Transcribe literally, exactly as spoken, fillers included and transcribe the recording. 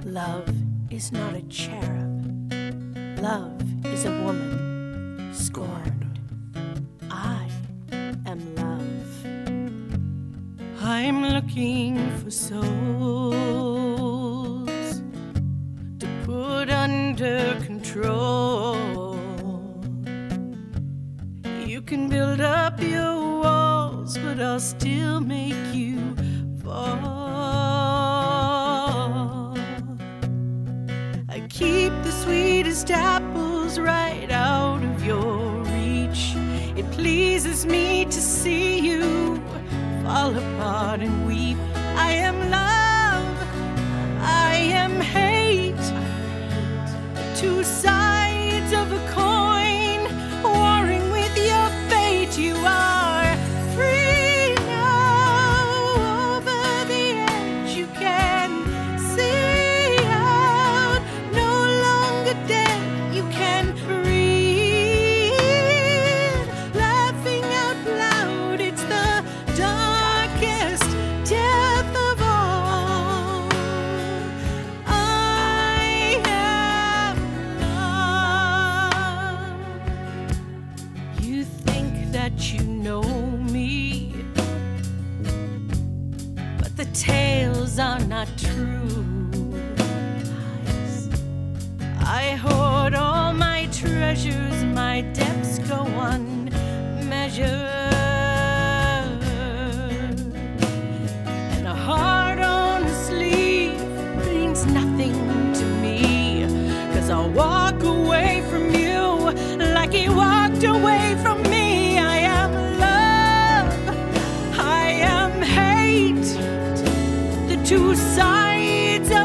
Love is not a cherub. Love is a woman scorned. I am love. I'm looking for souls to put under control. You can build up your walls, but I'll still make you fall. I keep the sweetest apples right out of your reach. It pleases me to see you fall apart and weep. I am love, I am hate, two sides of a coin, warring with your fate. You are free now, over the edge you can see out, no longer dead, you can breathe, laughing out loud. It's the darkest death of all. I am love. You think that you know me, but the tales are not true. I hoard all my treasures, my depths go unmeasured, and a heart on a sleeve means nothing to me, 'cause I'll walk away from you like he walked away from me. I am love, I am hate, the two sides of